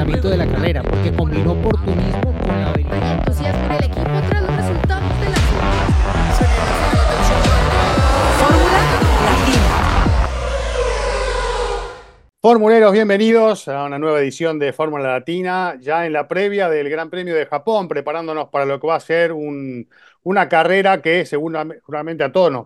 funcionamiento de la carrera, porque combinó oportunismo con la habilidad. Entusiasmo en el equipo tras los resultados de las Fórmula Latina. Formuleros, bienvenidos a una nueva edición de Fórmula Latina, ya en la previa del Gran Premio de Japón, preparándonos para lo que va a ser una carrera que seguramente a todos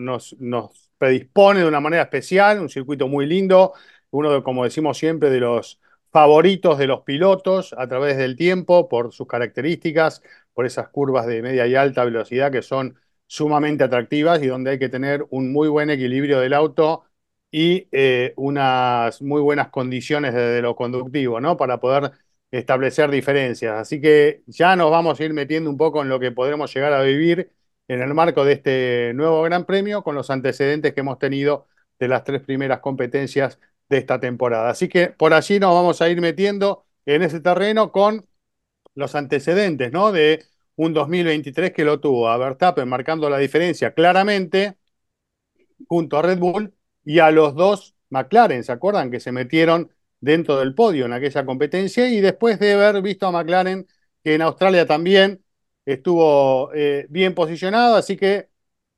nos predispone de una manera especial, un circuito muy lindo, uno, como decimos siempre, de los favoritos de los pilotos a través del tiempo, por sus características, por esas curvas de media y alta velocidad que son sumamente atractivas y donde hay que tener un muy buen equilibrio del auto y unas muy buenas condiciones desde lo conductivo, ¿no? Para poder establecer diferencias. Así que ya nos vamos a ir metiendo un poco en lo que podremos llegar a vivir en el marco de este nuevo Gran Premio con los antecedentes que hemos tenido de las tres primeras competencias de esta temporada. Así que por allí nos vamos a ir metiendo en ese terreno con los antecedentes, ¿no? De un 2023 que lo tuvo a Verstappen marcando la diferencia claramente junto a Red Bull y a los dos McLaren, ¿se acuerdan? Que se metieron dentro del podio en aquella competencia y después de haber visto a McLaren que en Australia también estuvo bien posicionado, así que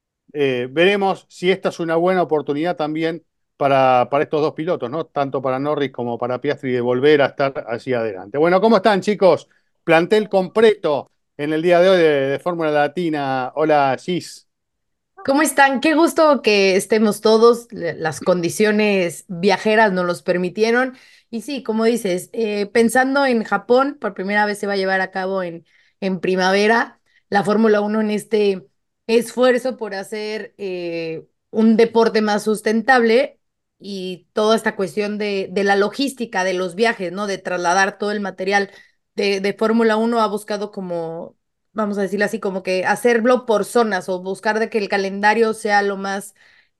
veremos si esta es una buena oportunidad también para estos dos pilotos, ¿no? Tanto para Norris como para Piastri de volver a estar hacia adelante. Bueno, ¿cómo están, chicos? Plantel completo en el día de hoy de Fórmula Latina. Hola, Gis. ¿Cómo están? Qué gusto que estemos todos. Las condiciones viajeras nos los permitieron. Y sí, como dices, pensando en Japón, por primera vez se va a llevar a cabo en primavera la Fórmula 1 en este esfuerzo por hacer un deporte más sustentable y toda esta cuestión de la logística de los viajes, ¿no? De trasladar todo el material de Fórmula 1 ha buscado como vamos a decirlo así, como que hacerlo por zonas o buscar de que el calendario sea lo más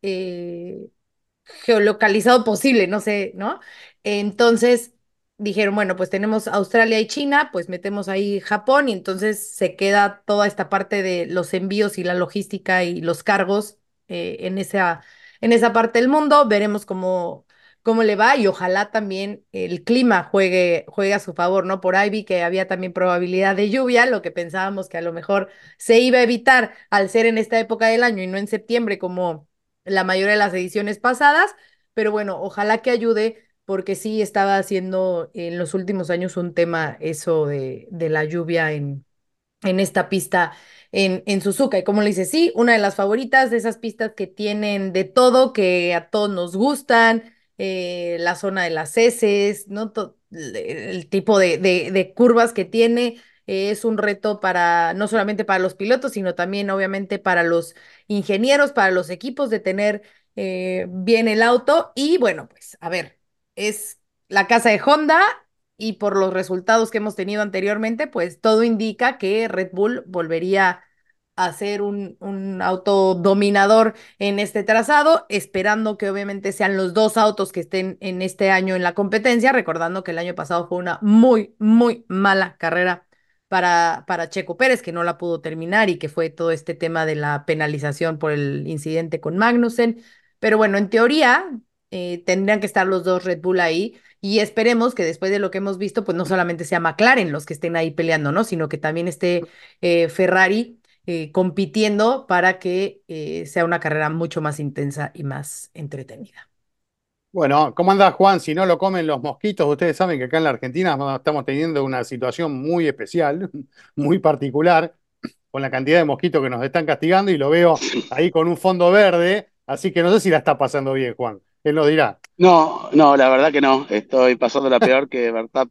eh, geolocalizado posible, no sé, ¿no? Entonces dijeron, bueno, pues tenemos Australia y China, pues metemos ahí Japón y entonces se queda toda esta parte de los envíos y la logística y los cargos en esa parte del mundo. Veremos cómo le va y ojalá también el clima juegue a su favor, ¿no? Por ahí vi que había también probabilidad de lluvia, lo que pensábamos que a lo mejor se iba a evitar al ser en esta época del año y no en septiembre como la mayoría de las ediciones pasadas, pero bueno, ojalá que ayude porque sí estaba haciendo en los últimos años un tema eso de la lluvia en esta pista en Suzuka. Y como le dice, sí, una de las favoritas de esas pistas que tienen de todo, que a todos nos gustan, la zona de las heces, ¿no? El tipo de curvas que tiene. Es un reto para, no solamente para los pilotos, sino también obviamente para los ingenieros, para los equipos de tener bien el auto. Y bueno, pues a ver, es la casa de Honda y por los resultados que hemos tenido anteriormente, pues todo indica que Red Bull volvería a ser un auto dominador en este trazado, esperando que obviamente sean los dos autos que estén en este año en la competencia, recordando que el año pasado fue una muy, muy mala carrera para Checo Pérez, que no la pudo terminar y que fue todo este tema de la penalización por el incidente con Magnussen. Pero bueno, en teoría tendrían que estar los dos Red Bull ahí y esperemos que después de lo que hemos visto, pues no solamente sea McLaren los que estén ahí peleando, ¿no? Sino que también esté Ferrari compitiendo para que sea una carrera mucho más intensa y más entretenida. Bueno, ¿cómo anda Juan? Si no lo comen los mosquitos, ustedes saben que acá en la Argentina estamos teniendo una situación muy especial, muy particular, con la cantidad de mosquitos que nos están castigando y lo veo ahí con un fondo verde, así que no sé si la está pasando bien, Juan. Él nos dirá. No, no, la verdad que no. Estoy pasando la peor que verdad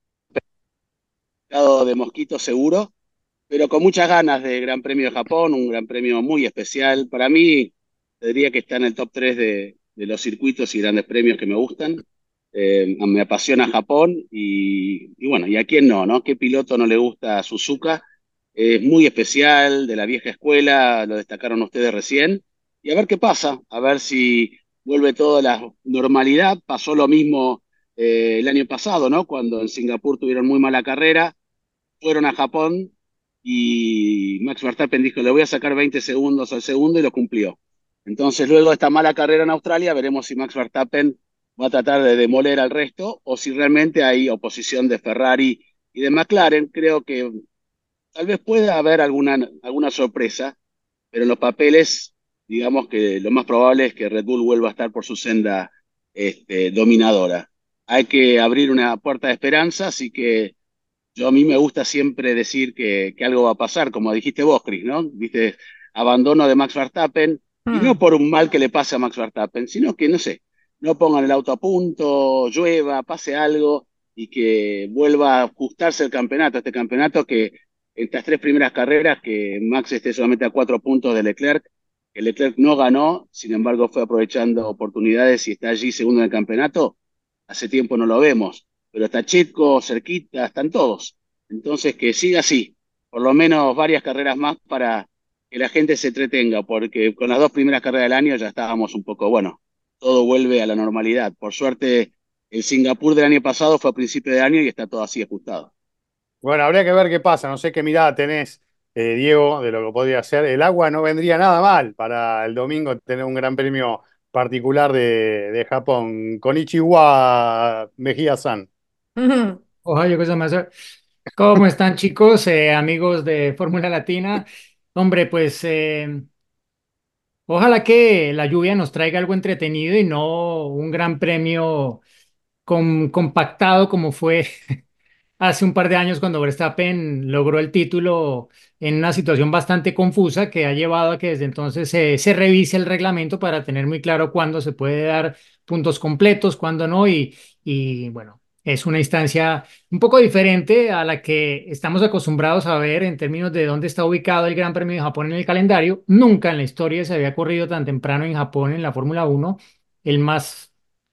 de mosquito seguro, pero con muchas ganas de Gran Premio de Japón, un Gran Premio muy especial. Para mí, te diría que está en el top 3 de los circuitos y grandes premios que me gustan. Me apasiona Japón y bueno, ¿y a quién no, no? ¿Qué piloto no le gusta a Suzuka? Es muy especial, de la vieja escuela, lo destacaron ustedes recién. Y a ver qué pasa, a ver si vuelve toda la normalidad. Pasó lo mismo el año pasado, ¿no? Cuando en Singapur tuvieron muy mala carrera, fueron a Japón y Max Verstappen dijo, le voy a sacar 20 segundos al segundo y lo cumplió. Entonces, luego de esta mala carrera en Australia, veremos si Max Verstappen va a tratar de demoler al resto, o si realmente hay oposición de Ferrari y de McLaren. Creo que tal vez pueda haber alguna sorpresa, pero en los papeles, digamos que lo más probable es que Red Bull vuelva a estar por su senda dominadora. Hay que abrir una puerta de esperanza, así que a mí me gusta siempre decir que algo va a pasar, como dijiste vos, Chris, ¿no? Viste, abandono de Max Verstappen, y no Mm. por un mal que le pase a Max Verstappen, sino que, no sé, no pongan el auto a punto, llueva, pase algo, y que vuelva a ajustarse el campeonato, este campeonato que en estas tres primeras carreras, que Max esté solamente a 4 puntos de Leclerc, que Leclerc no ganó, sin embargo fue aprovechando oportunidades y está allí segundo en el campeonato, hace tiempo no lo vemos, pero está Checo cerquita, están todos. Entonces, que siga así, por lo menos varias carreras más para que la gente se entretenga, porque con las dos primeras carreras del año ya estábamos un poco, bueno, todo vuelve a la normalidad. Por suerte, el Singapur del año pasado fue a principio de año y está todo así ajustado. Bueno, habría que ver qué pasa. No sé qué mirada tenés, Diego, de lo que podría ser. El agua no vendría nada mal para el domingo tener un gran premio particular de Japón. Konichiwa, Mejía-san. Ujú. Ojalá cosa más. ¿Cómo están, chicos, amigos de Fórmula Latina? Hombre, pues ojalá que la lluvia nos traiga algo entretenido y no un gran premio compactado como fue hace un par de años cuando Verstappen logró el título en una situación bastante confusa que ha llevado a que desde entonces se revise el reglamento para tener muy claro cuándo se puede dar puntos completos, cuándo no, y bueno, es una instancia un poco diferente a la que estamos acostumbrados a ver en términos de dónde está ubicado el Gran Premio de Japón en el calendario. Nunca en la historia se había corrido tan temprano en Japón en la Fórmula Uno. El más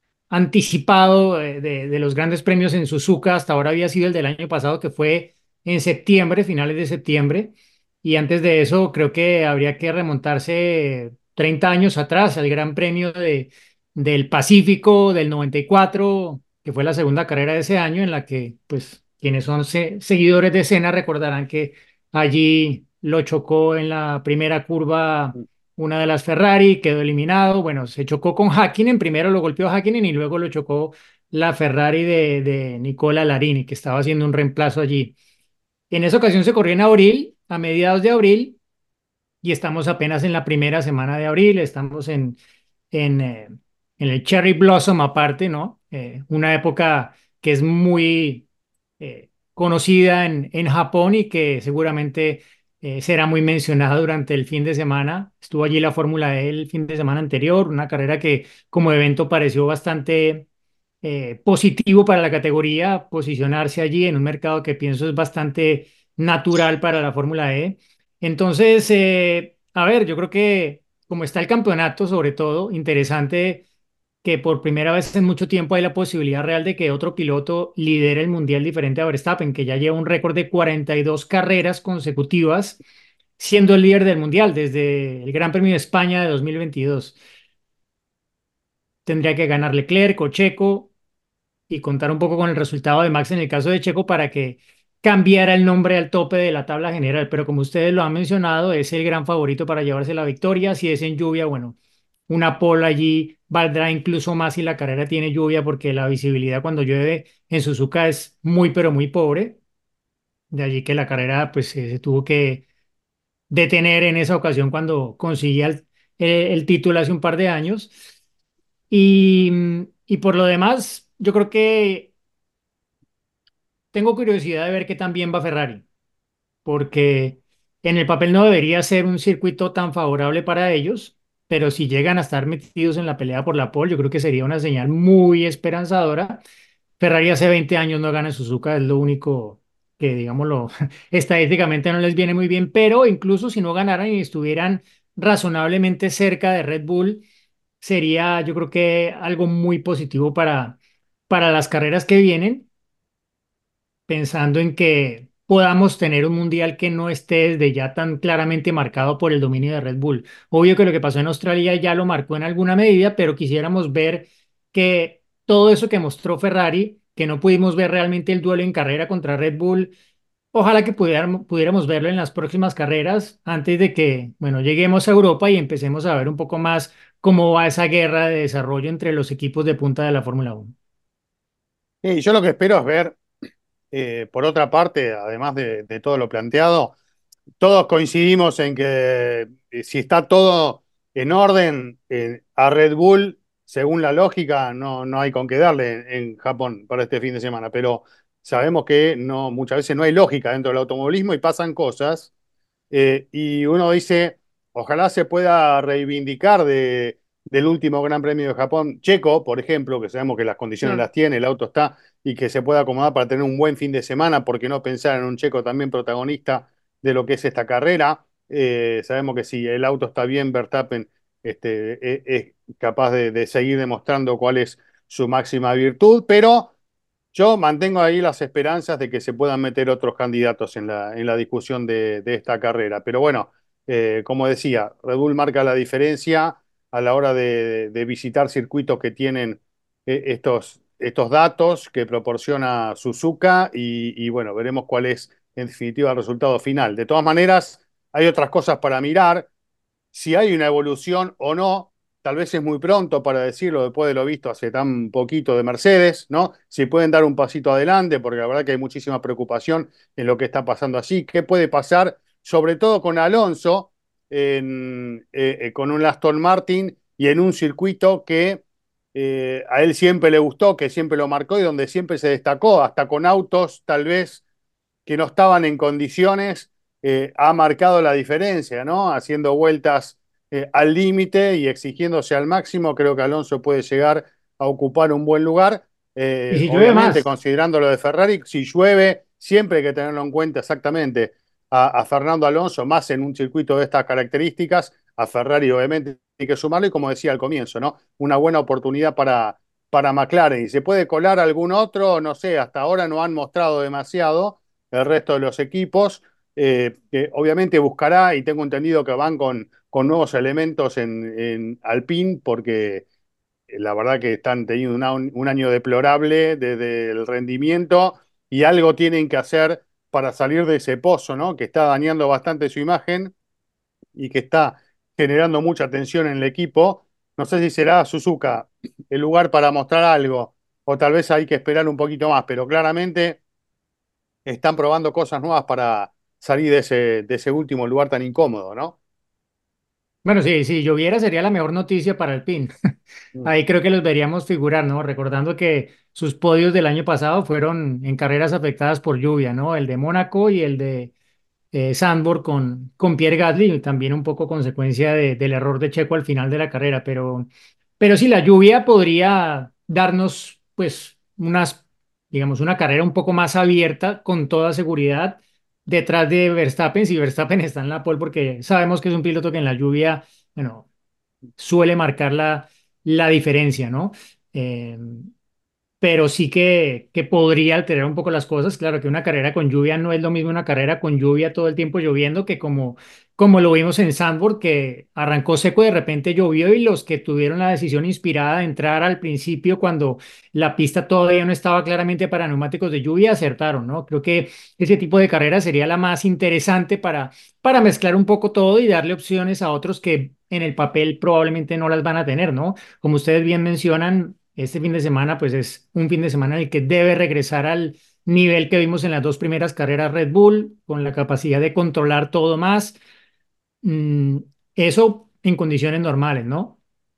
anticipado de los grandes premios en Suzuka hasta ahora había sido el del año pasado, que fue en septiembre, finales de septiembre, y antes de eso creo que habría que remontarse 30 años atrás al Gran Premio del Pacífico del 94, que fue la segunda carrera de ese año, en la que pues quienes son seguidores de Senna recordarán que allí lo chocó en la primera curva una de las Ferrari, quedó eliminado. Bueno, se chocó con Häkkinen, primero lo golpeó Häkkinen y luego lo chocó la Ferrari de Nicola Larini, que estaba haciendo un reemplazo allí. En esa ocasión se corrió en abril, a mediados de abril, y estamos apenas en la primera semana de abril, estamos en, eh, en el Cherry Blossom aparte, ¿no? Una época que es muy conocida en Japón y que seguramente será muy mencionada durante el fin de semana. Estuvo allí la Fórmula E el fin de semana anterior, una carrera que como evento pareció bastante positivo para la categoría, posicionarse allí en un mercado que pienso es bastante natural para la Fórmula E. Entonces, a ver, yo creo que como está el campeonato, sobre todo, interesante que por primera vez en mucho tiempo hay la posibilidad real de que otro piloto lidere el mundial diferente a Verstappen, que ya lleva un récord de 42 carreras consecutivas siendo el líder del mundial desde el Gran Premio de España de 2022. Tendría que ganar Leclerc o Checo y contar un poco con el resultado de Max en el caso de Checo para que cambiara el nombre al tope de la tabla general. Pero como ustedes lo han mencionado, es el gran favorito para llevarse la victoria. Si es en lluvia, bueno, una pole allí valdrá incluso más si la carrera tiene lluvia, porque la visibilidad cuando llueve en Suzuka es muy, pero muy pobre. De allí que la carrera pues se tuvo que detener en esa ocasión cuando conseguía el título hace un par de años. Y por lo demás, yo creo que tengo curiosidad de ver qué tan bien va Ferrari, porque en el papel no debería ser un circuito tan favorable para ellos, pero si llegan a estar metidos en la pelea por la pole, yo creo que sería una señal muy esperanzadora. Ferrari hace 20 años no gana en Suzuka, es lo único que, digámoslo, estadísticamente no les viene muy bien, pero incluso si no ganaran y estuvieran razonablemente cerca de Red Bull, sería yo creo que algo muy positivo para las carreras que vienen, pensando en que podamos tener un mundial que no esté desde ya tan claramente marcado por el dominio de Red Bull. Obvio que lo que pasó en Australia ya lo marcó en alguna medida, pero quisiéramos ver que todo eso que mostró Ferrari, que no pudimos ver realmente el duelo en carrera contra Red Bull, ojalá que pudiéramos verlo en las próximas carreras antes de que, bueno, lleguemos a Europa y empecemos a ver un poco más cómo va esa guerra de desarrollo entre los equipos de punta de la Fórmula Uno. Y yo lo que espero es ver, por otra parte, además de todo lo planteado, todos coincidimos en que si está todo en orden, a Red Bull, según la lógica, no hay con qué darle en Japón para este fin de semana, pero sabemos que no, muchas veces no hay lógica dentro del automovilismo y pasan cosas. Y uno dice, ojalá se pueda reivindicar del último Gran Premio de Japón, Checo, por ejemplo, que sabemos que las condiciones Mm. las tiene, el auto está, y que se pueda acomodar para tener un buen fin de semana, porque no pensar en un Checo también protagonista de lo que es esta carrera. Sabemos que si el auto está bien, Verstappen es capaz de seguir demostrando cuál es su máxima virtud, pero yo mantengo ahí las esperanzas de que se puedan meter otros candidatos en la discusión de esta carrera. Pero bueno, como decía, Red Bull marca la diferencia a la hora de visitar circuitos que tienen estos datos que proporciona Suzuka y bueno, veremos cuál es en definitiva el resultado final. De todas maneras, hay otras cosas para mirar si hay una evolución o no. Tal vez es muy pronto para decirlo después de lo visto hace tan poquito de Mercedes, ¿no? Si pueden dar un pasito adelante, porque la verdad que hay muchísima preocupación en lo que está pasando allí. ¿Qué puede pasar, sobre todo con Alonso, con un Aston Martin y en un circuito que a él siempre le gustó, que siempre lo marcó y donde siempre se destacó, hasta con autos tal vez que no estaban en condiciones, ha marcado la diferencia, ¿no? Haciendo vueltas al límite y exigiéndose al máximo, creo que Alonso puede llegar a ocupar un buen lugar. Y si llueve Obviamente, más. considerando lo de Ferrari, si llueve, siempre hay que tenerlo en cuenta exactamente a Fernando Alonso, más en un circuito de estas características, a Ferrari obviamente hay que sumarlo y como decía al comienzo, ¿no? Una buena oportunidad para McLaren. ¿Y se puede colar algún otro? No sé, hasta ahora no han mostrado demasiado el resto de los equipos, que obviamente buscará, y tengo entendido que van con nuevos elementos en Alpine, porque la verdad que están teniendo un año deplorable desde el rendimiento y algo tienen que hacer para salir de ese pozo, ¿no? Que está dañando bastante su imagen y que está generando mucha tensión en el equipo. No sé si será Suzuka el lugar para mostrar algo, o tal vez hay que esperar un poquito más, pero claramente están probando cosas nuevas para salir de ese último lugar tan incómodo, ¿no? Bueno, sí, si lloviera sería la mejor noticia para el PIN. Mm. Ahí creo que los veríamos figurar, ¿no? Recordando que sus podios del año pasado fueron en carreras afectadas por lluvia, ¿no? El de Mónaco y el de Sandburg con Pierre Gasly, y también un poco consecuencia del error de Checo al final de la carrera, pero sí, la lluvia podría darnos, pues, digamos, una carrera un poco más abierta, con toda seguridad, detrás de Verstappen, si Verstappen está en la pole, porque sabemos que es un piloto que en la lluvia, bueno, suele marcar la diferencia, ¿no? Eh, pero sí que podría alterar un poco las cosas. Claro que una carrera con lluvia no es lo mismo una carrera con lluvia todo el tiempo lloviendo que como lo vimos en Sandburg, que arrancó seco, de repente llovió y los que tuvieron la decisión inspirada de entrar al principio cuando la pista todavía no estaba claramente para neumáticos de lluvia, acertaron, ¿no? Creo que ese tipo de carrera sería la más interesante para mezclar un poco todo y darle opciones a otros que en el papel probablemente no las van a tener, ¿no? Como ustedes bien mencionan, este fin de semana pues es un fin de semana en el que debe regresar al nivel que vimos en las dos primeras carreras Red Bull, con la capacidad de controlar todo más. Mm, Eso en condiciones normales, ¿no?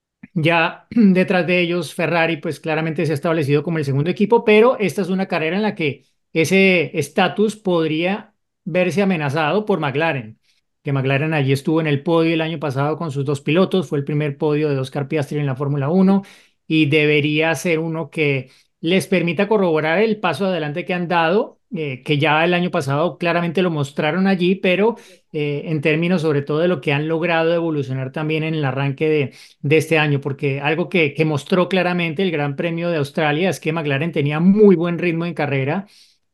Ya detrás de ellos, Ferrari, pues claramente se ha establecido como el segundo equipo, pero esta es una carrera en la que ese estatus podría verse amenazado por McLaren, que McLaren allí estuvo en el podio el año pasado con sus dos pilotos, fue el primer podio de Oscar Piastri en la Fórmula Uno y debería ser uno que les permita corroborar el paso adelante que han dado, que ya el año pasado claramente lo mostraron allí, pero en términos sobre todo de lo que han logrado evolucionar también en el arranque de este año, porque algo que mostró claramente el Gran Premio de Australia es que McLaren tenía muy buen ritmo en carrera,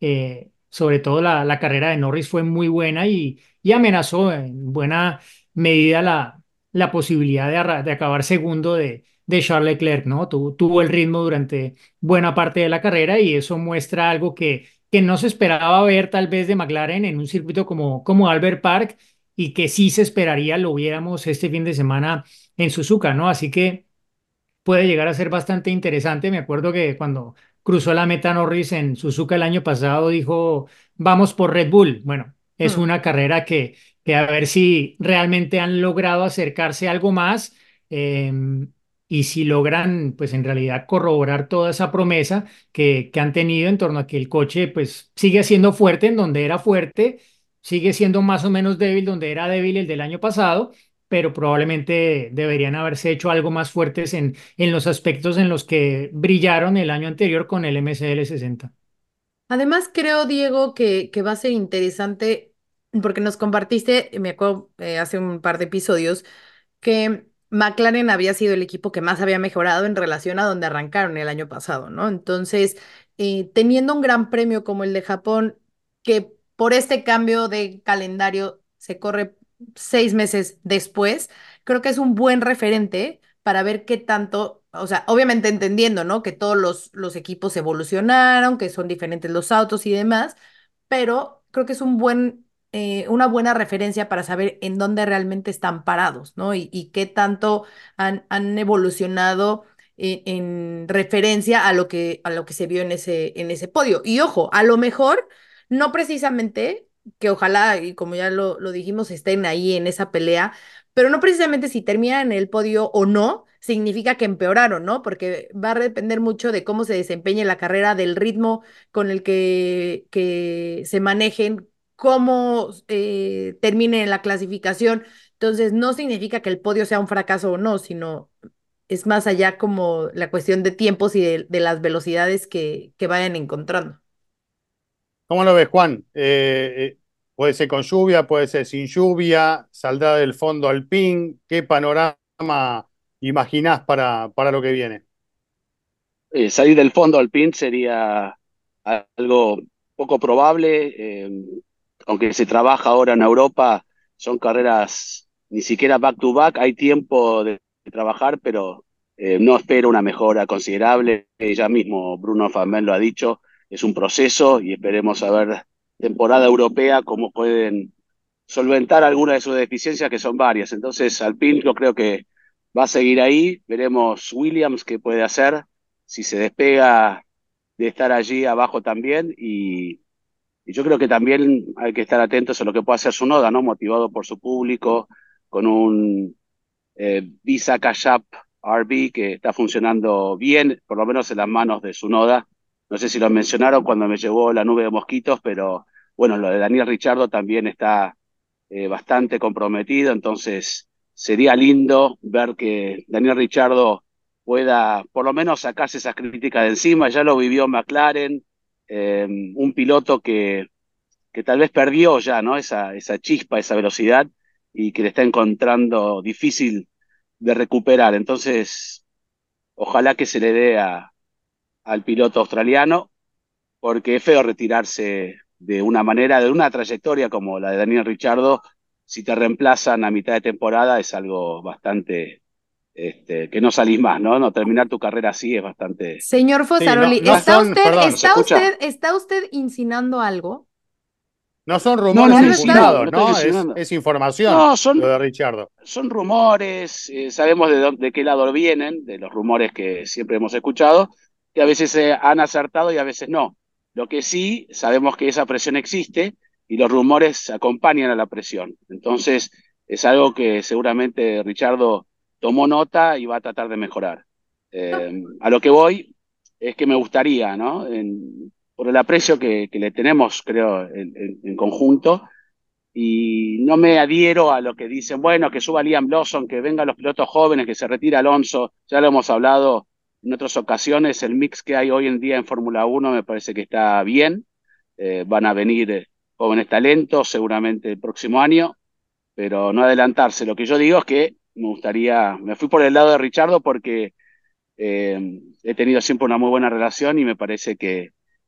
sobre todo la carrera de Norris fue muy buena y amenazó en buena medida la posibilidad de acabar segundo de Charles Leclerc, ¿no? Tuvo el ritmo durante buena parte de la carrera y eso muestra algo que no se esperaba ver tal vez de McLaren en un circuito como Albert Park y que sí se esperaría lo viéramos este fin de semana en Suzuka, ¿no? Así que puede llegar a ser bastante interesante. Me acuerdo que cuando cruzó la meta Norris en Suzuka el año pasado dijo, vamos por Red Bull. Bueno, es Hmm. una carrera que a ver si realmente han logrado acercarse algo más, eh, y si logran, pues en realidad corroborar toda esa promesa que han tenido en torno a que el coche pues sigue siendo fuerte en donde era fuerte, sigue siendo más o menos débil donde era débil el del año pasado, pero probablemente deberían haberse hecho algo más fuertes en los aspectos en los que brillaron el año anterior con el MCL 60. Además, creo, Diego, que va a ser interesante porque nos compartiste, me acuerdo, hace un par de episodios, que McLaren había sido el equipo que más había mejorado en relación a donde arrancaron el año pasado, ¿no? Entonces, teniendo un gran premio como el de Japón, que por este cambio de calendario se corre 6 meses después, creo que es un buen referente para ver qué tanto, o sea, obviamente entendiendo, ¿no? Que todos los equipos evolucionaron, que son diferentes los autos y demás, pero creo que es una buena referencia para saber en dónde realmente están parados, ¿no? Y qué tanto han evolucionado en referencia a lo que se vio en ese podio. Y ojo, a lo mejor, no precisamente, que ojalá, y como ya lo dijimos, estén ahí en esa pelea, pero no precisamente si terminan en el podio o no, significa que empeoraron, ¿no? Porque va a depender mucho de cómo se desempeñe la carrera, del ritmo con el que se manejen, cómo terminen en la clasificación. Entonces, no significa que el podio sea un fracaso o no, sino es más allá como la cuestión de tiempos y de las velocidades que vayan encontrando. ¿Cómo lo ves, Juan? Puede ser con lluvia, puede ser sin lluvia, saldrá del fondo Alpine. ¿Qué panorama imaginás para lo que viene? Salir del fondo al pin sería algo poco probable, aunque se trabaja ahora en Europa, son carreras ni siquiera back to back, hay tiempo de trabajar, pero no espero una mejora considerable. Ya mismo Bruno Famel lo ha dicho, es un proceso y esperemos a ver temporada europea cómo pueden solventar algunas de sus deficiencias, que son varias. Entonces, Alpine yo creo que va a seguir ahí, veremos Williams qué puede hacer, si se despega de estar allí abajo también, y yo creo que también hay que estar atentos a lo que pueda hacer Tsunoda, ¿no? Motivado por su público, con un Visa Cash App RB que está funcionando bien, por lo menos en las manos de Tsunoda. No sé si lo mencionaron cuando me llevó la nube de mosquitos, pero bueno, lo de Daniel Ricciardo también está bastante comprometido, entonces sería lindo ver que Daniel Ricciardo pueda por lo menos sacarse esas críticas de encima. Ya lo vivió McLaren, un piloto que tal vez perdió ya, ¿no? Esa chispa, esa velocidad, y que le está encontrando difícil de recuperar. Entonces, ojalá que se le dé al piloto australiano, porque es feo retirarse de una manera, de una trayectoria como la de Daniel Ricciardo. Si te reemplazan a mitad de temporada es algo bastante, que no salís más, ¿no? No terminar tu carrera así es bastante... Señor Sí, no, Fosaroli, no son, perdón, ¿está usted insinuando algo? no son No, no, rumores ¿Ya no lo está? insinúo, infundados, no estoy ¿no? insinuando. Es información No, lo de Richardo. son rumores, sabemos de qué lado vienen, de los rumores que siempre hemos escuchado, que a veces se han acertado y a veces no. Lo que sí, sabemos que esa presión existe y los rumores acompañan a la presión. Entonces, es algo que seguramente Richardo tomó nota y va a tratar de mejorar. A lo que voy es que me gustaría, ¿no? Por el aprecio que le tenemos, creo, en conjunto, y no me adhiero a lo que dicen, bueno, que suba Liam Lawson, que vengan los pilotos jóvenes, que se retire Alonso. Ya lo hemos hablado en otras ocasiones, el mix que hay hoy en día en Fórmula Uno me parece que está bien. Van a venir jóvenes talentos seguramente el próximo año, pero no adelantarse. Lo que yo digo es que me fui por el lado de Richardo porque he tenido siempre una muy buena relación y me parece que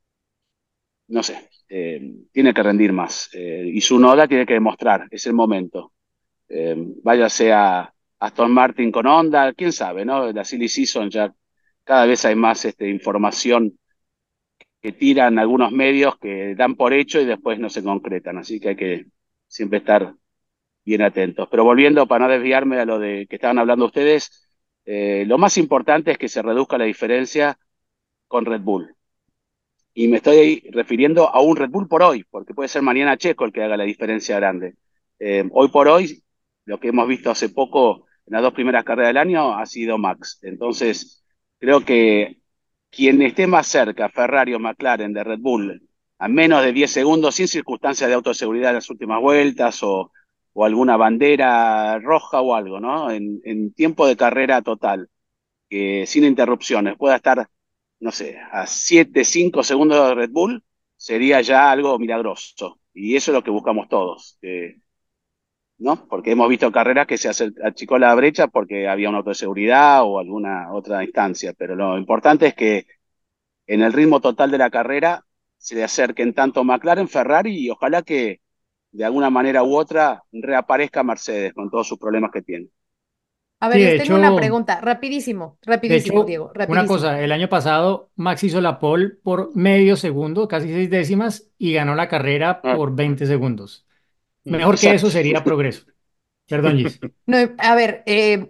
no sé, tiene que rendir más. Y su Noda tiene que demostrar, es el momento. Váyase a Aston Martin con Honda, quién sabe, ¿no? La Silly Season ya cada vez hay más información que tiran algunos medios que dan por hecho y después no se concretan. Así que hay que siempre estar bien atentos. Pero volviendo, para no desviarme a lo de que estaban hablando ustedes, lo más importante es que se reduzca la diferencia con Red Bull. Y me estoy refiriendo a un Red Bull por hoy, porque puede ser mañana Checo el que haga la diferencia grande. Hoy por hoy, lo que hemos visto hace poco en las dos primeras carreras del año ha sido Max. Entonces, creo que quien esté más cerca, Ferrari o McLaren de Red Bull, a menos de 10 segundos, sin circunstancias de autoseguridad en las últimas vueltas o alguna bandera roja o algo, ¿no? En tiempo de carrera total, que sin interrupciones pueda estar, no sé, a 7 5 segundos de Red Bull, sería ya algo milagroso. Y eso es lo que buscamos todos, ¿no? Porque hemos visto carreras que se achicó la brecha porque había una auto de seguridad o alguna otra instancia, pero lo importante es que en el ritmo total de la carrera se le acerquen tanto McLaren, Ferrari y ojalá que de alguna manera u otra reaparezca Mercedes con todos sus problemas que tiene. A Sí, ver, les tengo una pregunta, rapidísimo, de rapidísimo, hecho, Diego, una rapidísimo. cosa, el año pasado Max hizo la pole por medio segundo, casi 6 décimas, y ganó la carrera Ah, por 20 segundos. Mejor que eso exacto. sería progreso. Perdón, Gis. No, a ver,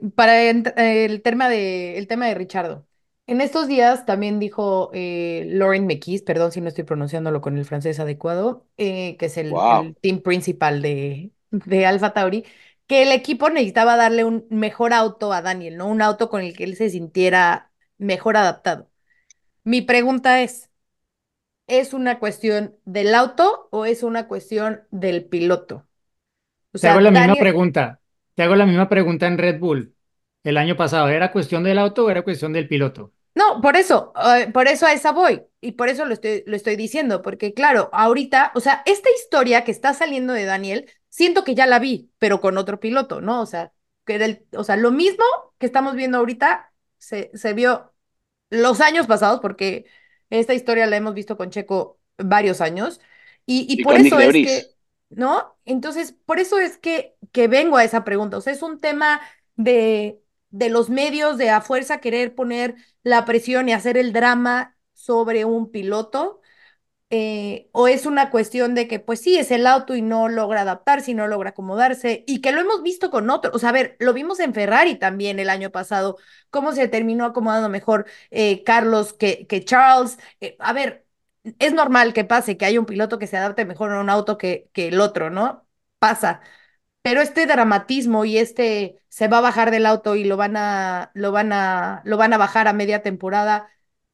el tema de Richardo. En estos días también dijo Lauren McKees, perdón si no estoy pronunciándolo con el francés adecuado, que es Wow. el team principal de Alfa Tauri, que el equipo necesitaba darle un mejor auto a Daniel, ¿no? Un auto con el que él se sintiera mejor adaptado. Mi pregunta ¿es una cuestión del auto o es una cuestión del piloto? O Te hago sea, la misma Daniel, pregunta. Te hago la misma pregunta en Red Bull. El año pasado, ¿era cuestión del auto o era cuestión del piloto? no, por eso a esa voy y por eso lo estoy diciendo, porque claro, ahorita, o sea, esta historia que está saliendo de Daniel, siento que ya la vi, pero con otro piloto, ¿no? O sea, o sea, lo mismo que estamos viendo ahorita se vio los años pasados, porque esta historia la hemos visto con Checo varios años, y Y por con Nick eso es Debris. que, ¿no? Entonces, por eso es que vengo a esa pregunta. O sea, es un tema de, de los medios, de a fuerza querer poner la presión y hacer el drama sobre un piloto, o es una cuestión de que, pues sí, es el auto y no logra adaptarse y no logra acomodarse, y que lo hemos visto con otros. O sea, a ver, lo vimos en Ferrari también el año pasado, cómo se terminó acomodando mejor Carlos que Charles. A ver, es normal que pase, que haya un piloto que se adapte mejor a un auto que el otro, ¿no? Pasa. Pero este dramatismo y este se va a bajar del auto y lo van a bajar a media temporada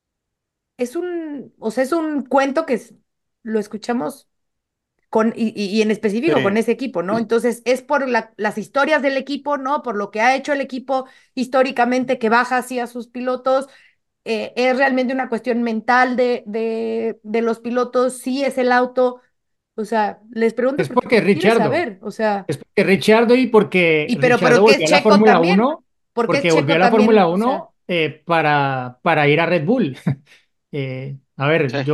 o sea, es un cuento lo escuchamos y en específico con Sí. ese equipo, ¿no? Entonces, es por las historias del equipo, ¿no? Por lo que ha hecho el equipo históricamente que baja así a sus pilotos. Es realmente una cuestión mental de los pilotos, sí es el auto. O sea, les pregunto Es porque porque pues quiero Richardo. saber, o sea, Es porque Richardo y porque pero Richardo ¿qué es volvió a la Checo Fórmula también? Uno, Porque es porque volvió Checo a la también, Fórmula o sea, Uno para ir a Red Bull. A ver, Sí.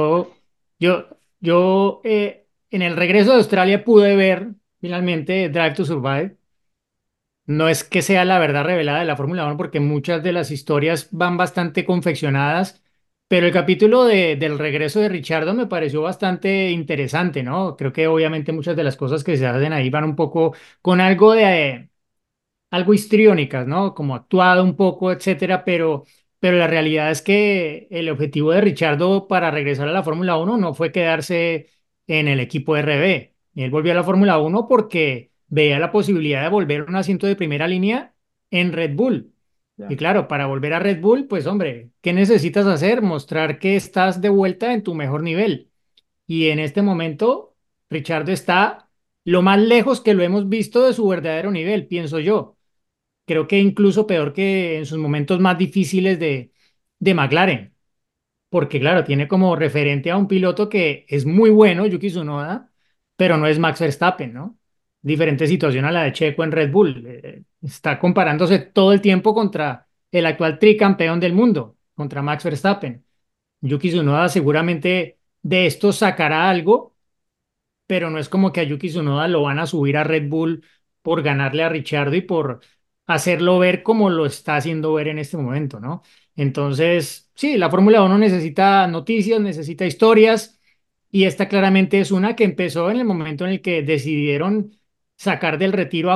yo en el regreso de Australia pude ver finalmente Drive to Survive. No es que sea la verdad revelada de la Fórmula Uno porque muchas de las historias van bastante confeccionadas, pero el capítulo del regreso de Richardo me pareció bastante interesante, ¿no? Creo que obviamente muchas de las cosas que se hacen ahí van un poco con algo de algo histriónicas, ¿no? Como actuado un poco, etcétera, pero la realidad es que el objetivo de Richardo para regresar a la Fórmula Uno no fue quedarse en el equipo RB. Él volvió a la Fórmula Uno porque veía la posibilidad de volver a un asiento de primera línea en Red Bull. Y ya. claro, para volver a Red Bull, pues hombre, ¿qué necesitas hacer? Mostrar que estás de vuelta en tu mejor nivel. Y en este momento, Richardo está lo más lejos que lo hemos visto de su verdadero nivel, pienso yo. Creo que incluso peor que en sus momentos más difíciles de McLaren, porque claro, tiene como referente a un piloto que es muy bueno, Yuki Tsunoda, pero no es Max Verstappen, ¿no? Diferente situación a la de Checo en Red Bull. Está comparándose todo el tiempo contra el actual tricampeón del mundo, contra Max Verstappen. Yuki Tsunoda seguramente de esto sacará algo, pero no es como que a Yuki Tsunoda lo van a subir a Red Bull por ganarle a Richardo y por hacerlo ver como lo está haciendo ver en este momento, ¿no? Entonces, sí, la Fórmula Uno necesita noticias, necesita historias y esta claramente es una que empezó en el momento en el que decidieron sacar del retiro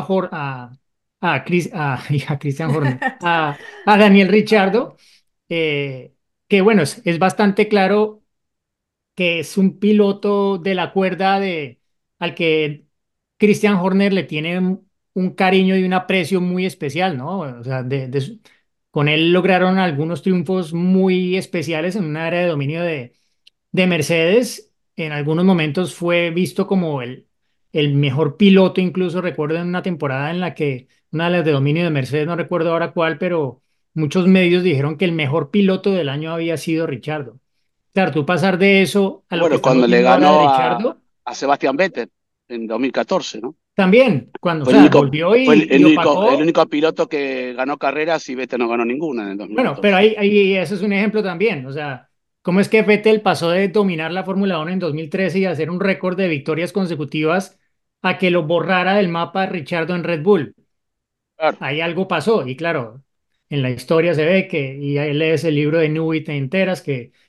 a Christian Horner, a Daniel Ricciardo, eh, que bueno, es bastante claro que es un piloto de la cuerda al que Christian Horner le tiene un cariño y un aprecio muy especial, ¿no? O sea, con él lograron algunos triunfos muy especiales en una era de dominio de Mercedes. En algunos momentos fue visto como el mejor piloto, incluso recuerdo en una temporada en la que una de las de dominio de Mercedes, no recuerdo ahora cuál, pero muchos medios dijeron que el mejor piloto del año había sido Richardo. Claro, tú pasar de eso a lo que Bueno, estamos cuando le viendo ahora de ganó Richardo, a Sebastián Vettel en 2014, ¿no? también, cuando, o Fue el sea, único, volvió fue y el opacó. único piloto que ganó carreras y Vettel no ganó ninguna en el Bueno, pero 2014. ahí ese es un ejemplo también. O sea, ¿cómo es que Vettel pasó de dominar la Fórmula 1 en 2013 y hacer un récord de victorias consecutivas a que lo borrara del mapa Richardo en Red Bull? Claro. Ahí algo pasó y claro, en la historia se ve que, y ahí lees el libro de Newey te enteras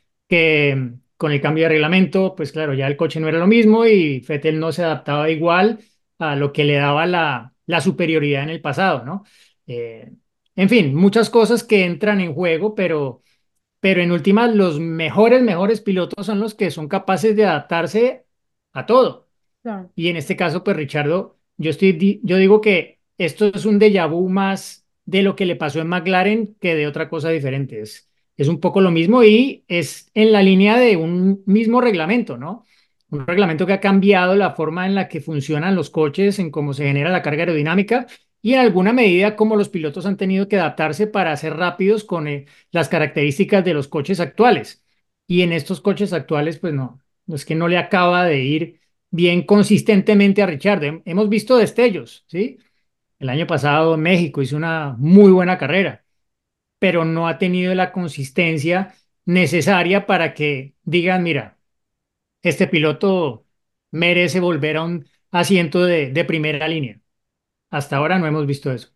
que con el cambio de reglamento, pues claro, ya el coche no era lo mismo y Vettel no se adaptaba igual a lo que le daba la superioridad en el pasado, ¿no? Eh, en fin, muchas cosas que entran en juego, pero en últimas los mejores pilotos son los que son capaces de adaptarse a todo. Claro. Y en este caso, pues Richardo, yo digo que esto es un déjà vu más de lo que le pasó en McLaren que de otra cosa diferente. Es un poco lo mismo y es en la línea de un mismo reglamento, ¿no? Un reglamento que ha cambiado la forma en la que funcionan los coches, en cómo se genera la carga aerodinámica y en alguna medida cómo los pilotos han tenido que adaptarse para ser rápidos con las características de los coches actuales. Y en estos coches actuales, pues no es que no le acaba de ir bien consistentemente a Richard. Hemos visto destellos, ¿sí? El año pasado en México hizo una muy buena carrera, pero no ha tenido la consistencia necesaria para que digan, mira, este piloto merece volver a un asiento de primera línea. Hasta ahora no hemos visto eso.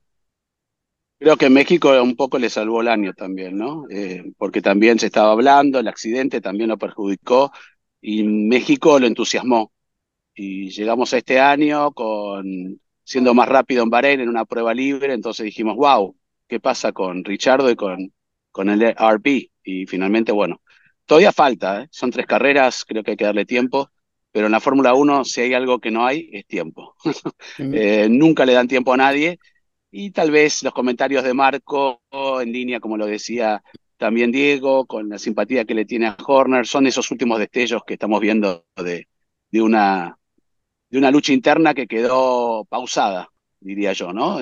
Creo que México un poco le salvó el año también, ¿no? Porque también se estaba hablando, el accidente también lo perjudicó y México lo entusiasmó. Y llegamos a este año siendo más rápido en Bahrein en una prueba libre, entonces dijimos, wow, ¿qué pasa con Richardo y con el RP? Y finalmente, bueno, todavía falta, ¿eh? Son 3 carreras, creo que hay que darle tiempo, pero en la Fórmula 1 si hay algo que no hay, es tiempo. Mm. Nunca le dan tiempo a nadie y tal vez los comentarios de Marco en línea, como lo decía también Diego, con la simpatía que le tiene a Horner, son esos últimos destellos que estamos viendo de una lucha interna que quedó pausada, diría yo, ¿no?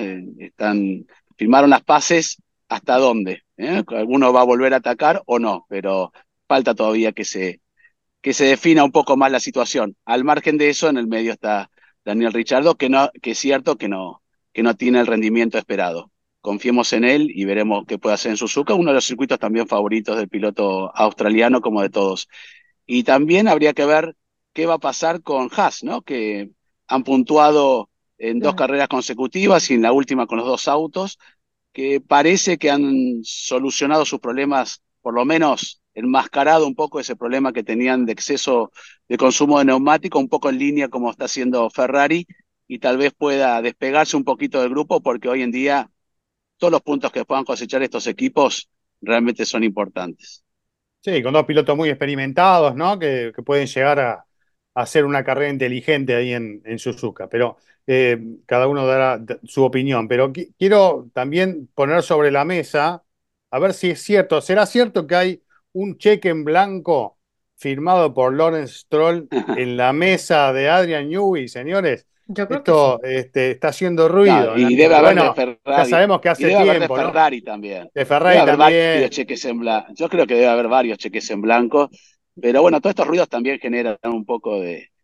Firmaron las paces hasta dónde, ¿eh? Alguno va a volver a atacar o no, pero falta todavía que se defina un poco más la situación. Al margen de eso, en el medio está Daniel Ricciardo, que es cierto que no tiene el rendimiento esperado. Confiemos en él y veremos qué puede hacer en Suzuka, uno de los circuitos también favoritos del piloto australiano como de todos. Y también habría que ver qué va a pasar con Haas, ¿no? Que han puntuado en 2 carreras consecutivas y en la última con los 2 autos, que parece que han solucionado sus problemas, por lo menos enmascarado un poco ese problema que tenían de exceso de consumo de neumático, un poco en línea como está haciendo Ferrari, y tal vez pueda despegarse un poquito del grupo, porque hoy en día todos los puntos que puedan cosechar estos equipos realmente son importantes. Sí, con dos pilotos muy experimentados, ¿no? Que pueden llegar a hacer una carrera inteligente ahí en Suzuka. Pero cada uno dará su opinión. Pero quiero también poner sobre la mesa, a ver si es cierto. ¿Será cierto que hay un cheque en blanco firmado por Lawrence Stroll en la mesa de Adrian Newey, señores? Yo creo que Esto sí. está haciendo No, ruido en el y debe ambiente. haber de Bueno, ya Ferrari, sabemos que y hace debe haber de tiempo, ¿no? Ferrari también. De Debe Ferrari haber varios también. cheques en blanco. Yo creo que debe haber varios cheques en blanco, pero bueno, todos estos ruidos también generan un poco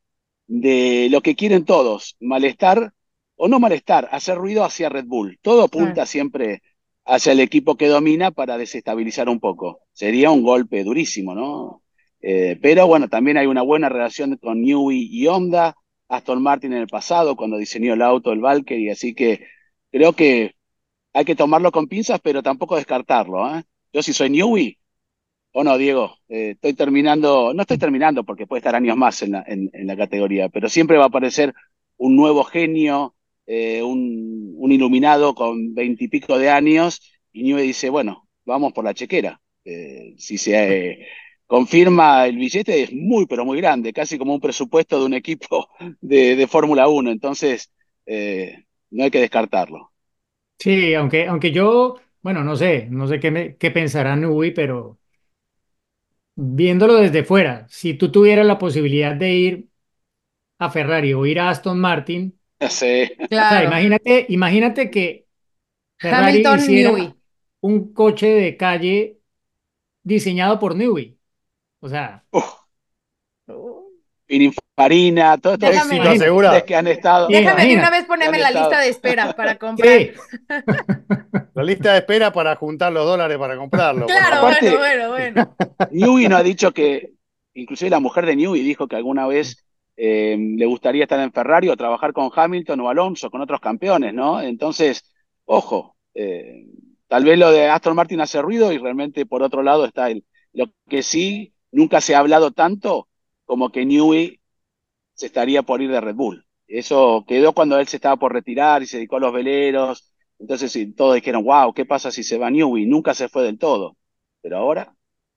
de lo que quieren todos, malestar o no malestar, hacer ruido hacia Red Bull. Todo Claro. apunta siempre hacia el equipo que domina para desestabilizar un poco. Sería un golpe durísimo, ¿no? Pero bueno, también hay una buena relación con Newey y Honda, Aston Martin en el pasado, cuando diseñó el auto, el Valkyrie, así que creo que hay que tomarlo con pinzas, pero tampoco descartarlo, ¿eh? Yo si soy Newey, o no, Diego, estoy terminando, no estoy terminando porque puede estar años más en la categoría, pero siempre va a aparecer un nuevo genio, un iluminado con 20 y pico de años, y Newey dice, bueno, vamos por la chequera. Si se confirma el billete es muy, pero muy grande, casi como un presupuesto de un equipo de Fórmula Uno. Entonces no hay que descartarlo. Sí, aunque yo, bueno, no sé qué pensará Nui, pero viéndolo desde fuera, si tú tuvieras la posibilidad de ir a Ferrari o ir a Aston Martin, Sí. o sea, Claro. imagínate que Ferrari Hamilton, hiciera Newey. un coche de calle diseñado por Newey. O sea, Uf, Pininfarina, todos estos Déjame, Éxito imagínate, pilotos asegurado. que han estado, déjame de una vez que han ponerme en la lista estado. de espera para comprar. sí, La lista de espera para juntar los dólares para comprarlo, por Claro, ejemplo. bueno, Aparte, bueno, bueno. Newey no ha dicho que, inclusive la mujer de Newey dijo que alguna vez le gustaría estar en Ferrari o trabajar con Hamilton o Alonso, con otros campeones, ¿no? Entonces, ojo, tal vez lo de Aston Martin hace ruido y realmente por otro lado está lo que sí nunca se ha hablado tanto como que Newey se estaría por ir de Red Bull. Eso quedó cuando él se estaba por retirar y se dedicó a los veleros. Entonces sí, todos dijeron, wow, ¿qué pasa si se va Newey? Nunca se fue del todo. Pero ahora,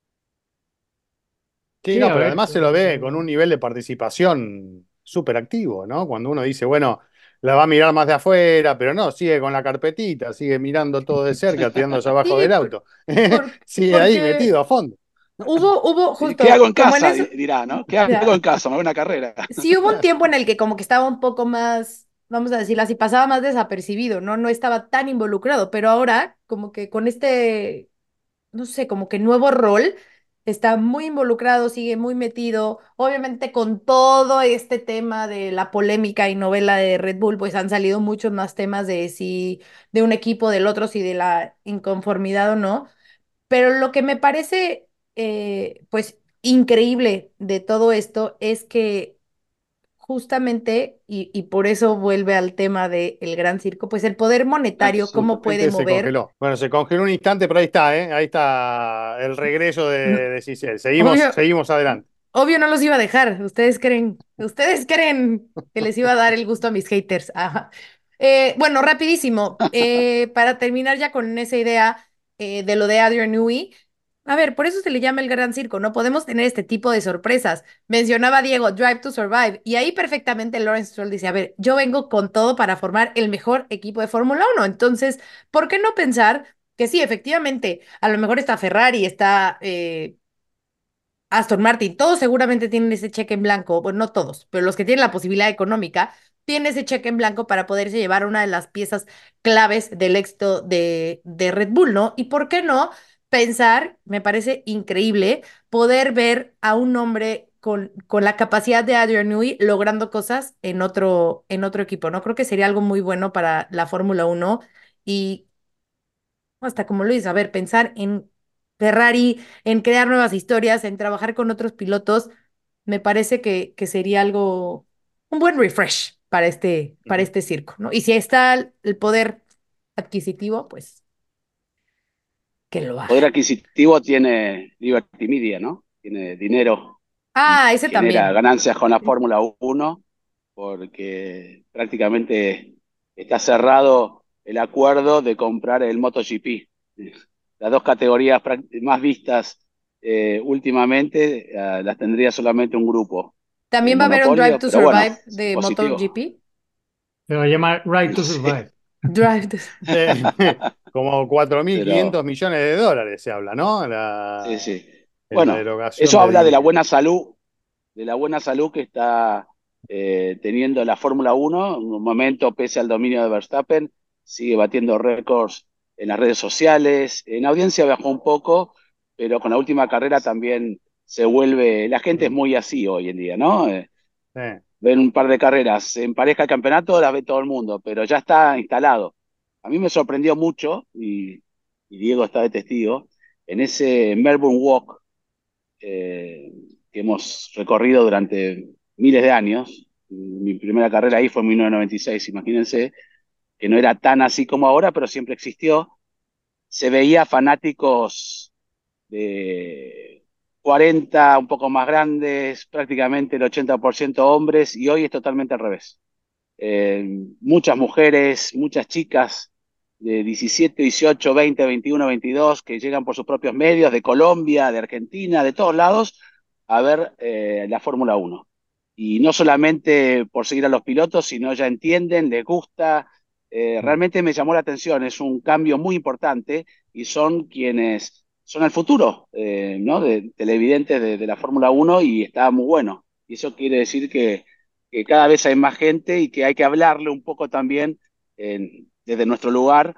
Sí, sí, no, a pero ver. además se lo ve con un nivel de participación súper activo, ¿no? Cuando uno dice, bueno, la va a mirar más de afuera, pero no, sigue con la carpetita, sigue mirando todo de cerca, tirándose abajo del Sí, auto. Sigue ahí porque metido a fondo. hubo ¿qué hago justo, en como en casa? eso, Dirá, ¿no? ¿Qué hago ya, en casa? Me voy a una carrera. sí hubo un tiempo en el que como que estaba un poco más, vamos a decirlo así, pasaba más desapercibido, ¿no? No estaba tan involucrado, pero ahora como que con este, no sé, como que nuevo rol, está muy involucrado, sigue muy metido. Obviamente con todo este tema de la polémica y novela de Red Bull, pues han salido muchos más temas de si de un equipo, del otro, si de la inconformidad o no. Pero lo que me parece, pues, increíble de todo esto es que justamente, y por eso vuelve al tema del Gran Circo, pues el poder monetario, cómo puede Absolutamente se mover. congeló. Bueno, se congeló un instante, pero ahí está, ¿eh? Ahí está el regreso No, de Cicel. obvio, Seguimos adelante. obvio no los iba a dejar. Ustedes creen que les iba a dar el gusto a mis haters. Ajá. Bueno, rapidísimo, para terminar ya con esa idea de lo de Adrian Newey. A ver, por eso se le llama el Gran Circo, no podemos tener este tipo de sorpresas. Mencionaba Diego, Drive to Survive, y ahí perfectamente Lawrence Stroll dice, a ver, yo vengo con todo para formar el mejor equipo de Fórmula Uno. Entonces, ¿por qué no pensar que sí, efectivamente, a lo mejor está Ferrari, está Aston Martin, todos seguramente tienen ese cheque en blanco, bueno, no todos, pero los que tienen la posibilidad económica, tienen ese cheque en blanco para poderse llevar una de las piezas claves del éxito de Red Bull, ¿no? Y por qué no pensar, me parece increíble, poder ver a un hombre con la capacidad de Adrian Newey logrando cosas en otro equipo, ¿no? Creo que sería algo muy bueno para la Fórmula Uno y hasta como lo dices, a ver, pensar en Ferrari, en crear nuevas historias, en trabajar con otros pilotos, me parece que sería algo, un buen refresh para Ujú. este circo, ¿no? Y si está el poder adquisitivo, pues que lo Poder hagan. adquisitivo tiene Liberty Media, ¿no? Tiene dinero y Ah, ese genera también. ganancias con la Sí. Fórmula Uno porque prácticamente está cerrado el acuerdo de comprar el MotoGP. Las dos categorías más vistas últimamente las tendría solamente un grupo de También va a haber un Drive monopolio, to pero bueno, Survive de positivo. MotoGP. Se va a llamar Right to Sí, Survive. Drive to... Como 4.500 pero millones de dólares se habla, ¿no? sí, sí. En la Bueno, derogación eso de habla dinero. de la buena salud que está teniendo la Fórmula Uno. En un momento, pese al dominio de Verstappen, sigue batiendo récords en las redes sociales. En audiencia bajó un poco, pero con la última carrera también se vuelve. La gente es Mm. muy así hoy en día, ¿no? Sí. Ven un par de carreras, en pareja el campeonato, las ve todo el mundo, pero ya está instalado. A mí me sorprendió mucho, y Diego está de testigo, en ese Melbourne Walk eh, que hemos recorrido durante miles de años. Mi primera carrera ahí fue en 1996, imagínense, que no era tan así como ahora, pero siempre existió. Se veía fanáticos de 40, un poco más grandes, prácticamente el 80% hombres, y hoy es totalmente al revés. muchas mujeres, muchas chicas de 17, 18, 20, 21, 22 que llegan por sus propios medios de Colombia, de Argentina, de todos lados a ver la Fórmula Uno. Y no solamente por seguir a los pilotos, sino ya entienden, les gusta. Realmente me llamó la atención, es un cambio muy importante y son quienes son el futuro, ¿no? De televidentes de la Fórmula Uno y está muy bueno. Y eso quiere decir que cada vez hay más gente y que hay que hablarle un poco también desde nuestro lugar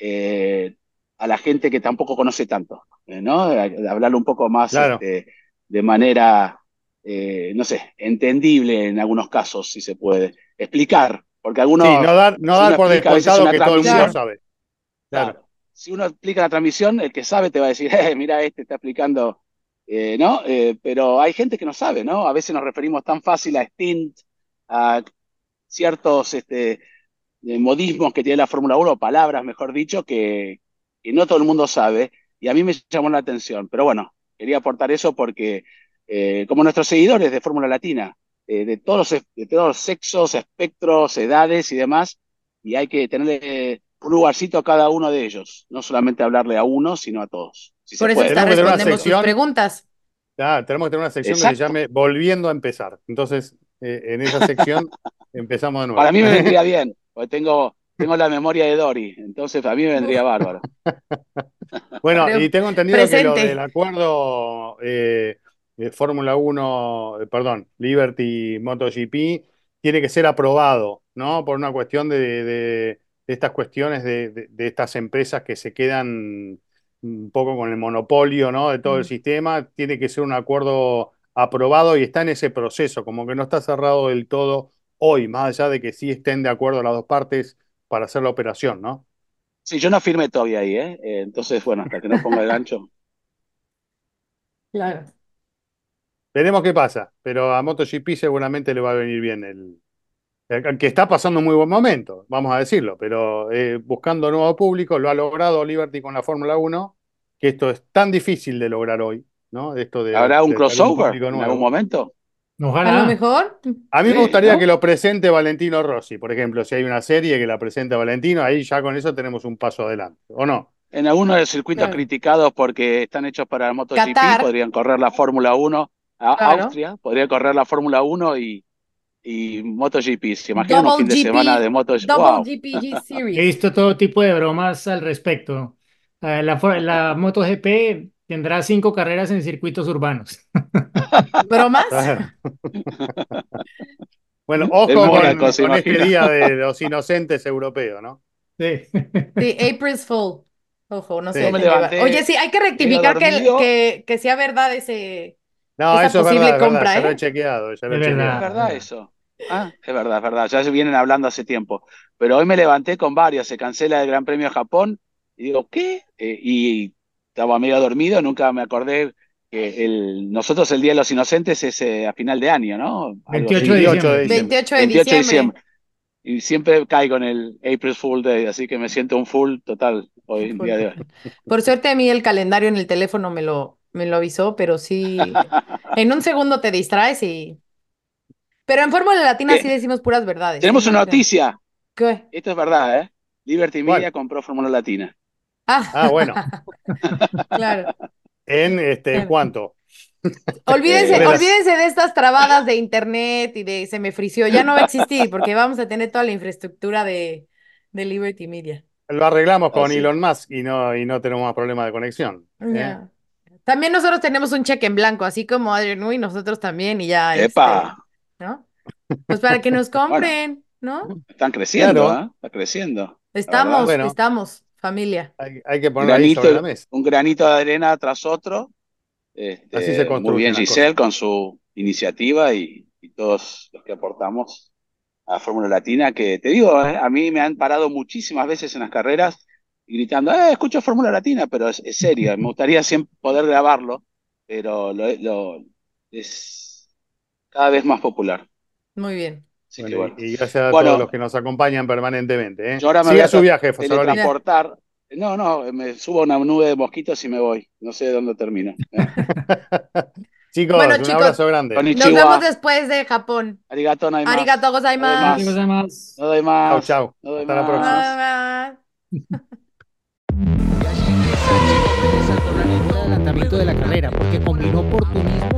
a la gente que tampoco conoce tanto, ¿no? Hablarle un poco más Claro. de manera, no sé, entendible en algunos casos, si se puede. Explicar, porque Sí, no algunos, dar, no si uno dar por explica a veces descontado una que todo el mundo Claro. transmisión, sabe. Claro. claro, si uno explica la transmisión, el que sabe te va a decir, mira, este está explicando, ¿no? Pero hay gente que no sabe, ¿no? A veces nos referimos tan fácil a stint, a ciertos modismos que tiene la Fórmula Uno, palabras, mejor dicho, que no todo el mundo sabe, y a mí me llamó la atención. Pero bueno, quería aportar eso porque, como nuestros seguidores de Fórmula Latina, de todos los sexos, espectros, edades y demás, y hay que tenerle un lugarcito a cada uno de ellos, no solamente hablarle a uno, sino a todos, si se Por eso puede. hasta Tenemos que tener una respondemos tus sección, preguntas. tenemos que tener una sección que se Exacto. llame Volviendo a empezar. Entonces, en esa sección empezamos de Para nuevo. mí me vendría bien, porque tengo la memoria de Dory, entonces a mí me vendría bárbaro. Bueno, y Pre- tengo entendido que lo del Presente. acuerdo de Fórmula Uno, perdón, Liberty MotoGP, tiene que ser aprobado, ¿no? Por una cuestión de estas cuestiones de estas empresas que se quedan un poco con el monopolio, ¿no? De todo el Mm. sistema. Tiene que ser un acuerdo aprobado y está en ese proceso, como que no está cerrado del todo hoy, más allá de que sí estén de acuerdo las dos partes para hacer la operación, ¿no? Sí, yo no firmé todavía ahí, ¿eh? Entonces, bueno, hasta que no ponga el gancho. Claro. Veremos qué pasa, pero a MotoGP seguramente le va a venir bien que está pasando un muy buen momento, vamos a decirlo, pero buscando nuevo público, lo ha logrado Liberty con la Fórmula Uno, que esto es tan difícil de lograr hoy, ¿no? Esto ¿Habrá un de traer un crossover público en algún nuevo. momento? A lo Ojalá. mejor. A mí me Sí, gustaría que ¿no? lo presente Valentino Rossi, por ejemplo, si hay una serie que la presente Valentino, ahí ya con eso tenemos un paso adelante, ¿o no? En algunos de los circuitos Claro. criticados porque están hechos para el MotoGP, Qatar, podrían correr la Fórmula Uno a claro. Austria, podría correr la Fórmula Uno y MotoGP. ¿Se imaginan un Double fin de semana de GP, MotoGP? Double ¡Wow! GPG He Series. visto todo tipo de bromas al respecto. La MotoGP tendrá 5 carreras en circuitos urbanos. ¿Bromas? Bueno, En ojo Mónaco, ¿se con este imagina? día de los inocentes europeos, ¿no? Sí. Sí, April's Fool. Ojo, no se Yo Sí. me dejen llevar. Oye, levanté sí, hay que medio rectificar dormido. que sea verdad No, esa eso posible es verdad, compra, ya lo he ¿eh? chequeado, ya lo he Es Es verdad, chequeado. es verdad verdad. eso. Ah, es verdad. Ya se vienen hablando hace tiempo. Pero hoy me levanté con varios. Se cancela el Gran Premio de Japón. Y digo, ¿qué? Y estaba medio dormido. Nunca me acordé que nosotros el Día de los Inocentes es a final de año, ¿no? Algo 28 de así. 28 de diciembre. diciembre. 28 de 28 de diciembre. diciembre. Y siempre caigo en el April Fool Day. Así que me siento un full total hoy, el día de hoy. Por suerte a mí el calendario en el teléfono me lo avisó, pero sí, en un segundo te distraes y... Pero en Fórmula Latina Eh, sí decimos puras verdades, ¿eh? tenemos No una crean. noticia. ¿Qué? Esto es verdad, ¿eh? Liberty ¿Cuál? Media compró Fórmula Latina. Ah, bueno, Ah, claro. ¿en Claro. cuánto? Olvídense, Eh, olvídense de estas trabadas de internet y de se me frició, ya no va a existir porque vamos a tener toda la infraestructura de Liberty Media. Lo arreglamos con así. Elon Musk y no tenemos más problemas de conexión. ¿Eh? Ya. También nosotros tenemos un cheque en blanco, así como Adrian Newey, nosotros también, y ya, Epa. ¿no? Pues para que nos Bueno, compren, ¿no? están creciendo, Claro, ¿eh? Está creciendo, la verdad. Estamos, bueno, estamos, familia. hay que ponerlo ahí Granito, sobre la mesa. un granito de arena tras otro. Así se Muy bien construyen las cosas. Giselle con su iniciativa y todos los que aportamos a Fórmula Latina, que te digo, a mí me han parado muchísimas veces en las carreras y gritando, escucho Fórmula Latina, pero es serio, me gustaría siempre poder grabarlo, pero es cada vez más popular. Muy bien. Así que Bueno, bueno. y gracias a todos Bueno, los que nos acompañan permanentemente, ¿eh? yo ahora me voy Siga a su viaje, Fasolari. Ya. teletransportar. No, me subo a una nube de mosquitos y me voy. No sé de dónde termino. Chicos, Bueno, un chicos, abrazo grande. nos Konnichiwa. vemos después de Japón. Arigato no hay más. Arigato gozaimasu. No doy más. Gracias. No doy más. Chau, chau. No doy Hasta la más. próxima. Al corralito de adelantamiento de la carrera, porque combinó oportunismo